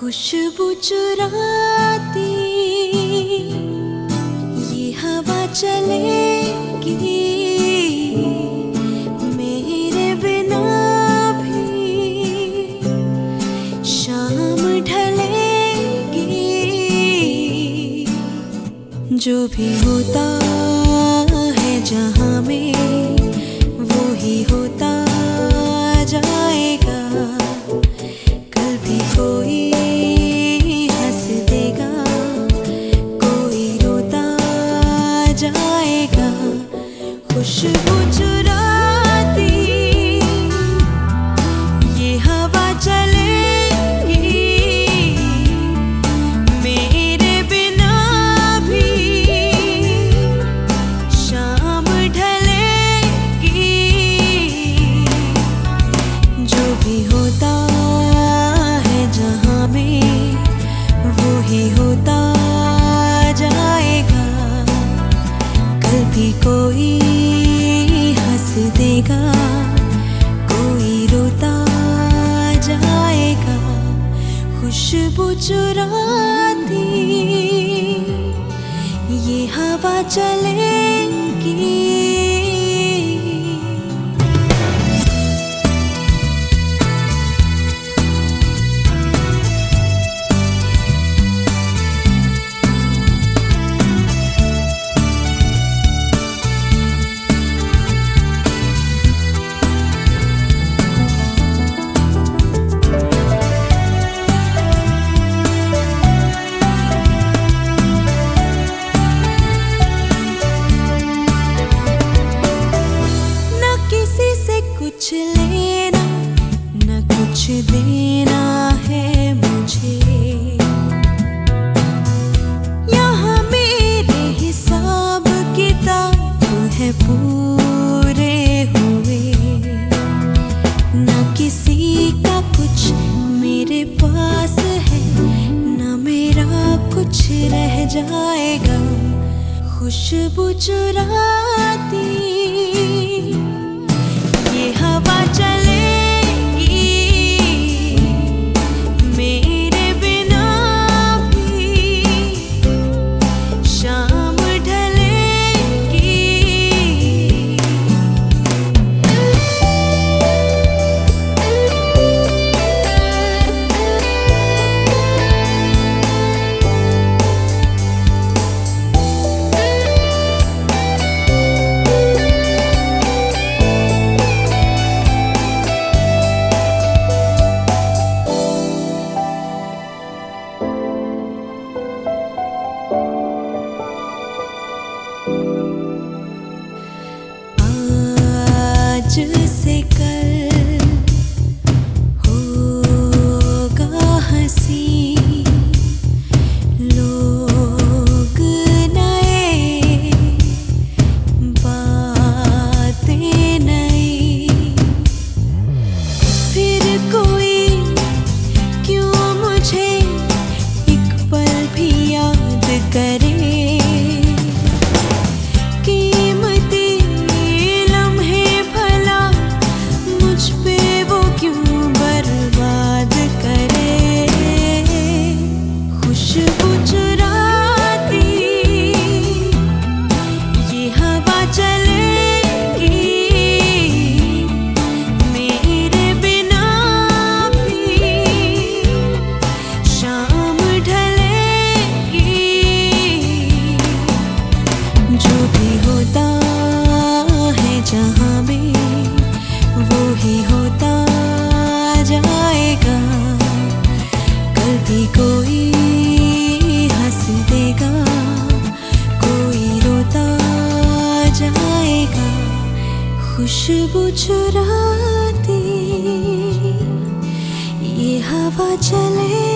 खुशबू चुराती ये हवा चलेगी मेरे बिना भी शाम ढलेगी। जो भी होता है जहां में वो ही होता जाएगा। कल भी कोई हंस देगा, कोई रोता जाएगा। खुशबू चुराती ये हवा चलेगी मेरे बिना भी शाम ढलेगी। जो भी होता जहां में वो ही होता जाएगा। कल भी कोई हंस देगा, कोई रोता जाएगा। खुशबू चुराती ये हवा चलेगी। कुछ लेना न कुछ देना है मुझे। यहाँ मेरे हिसाब किताब है पूरे हुए। न किसी का कुछ मेरे पास है, न मेरा कुछ रह जाएगा। खुशबू चुराती ये हवा चलेगी मेरे बिना भी शाम ढलेगी। आज से कल होगा हंसी, लोग नए, बातें नई। फिर कोई क्यों मुझे एक पल भी याद करे। खुशबू चुराती ये हवा चलेगी मेरे बिना भी शाम ढलेगी। जो भी होता है जहां में वो ही होता जाएगा। कल भी कोई हंस देगा, कोई रोता जाएगा। खुशबू चुराती ये हवा चले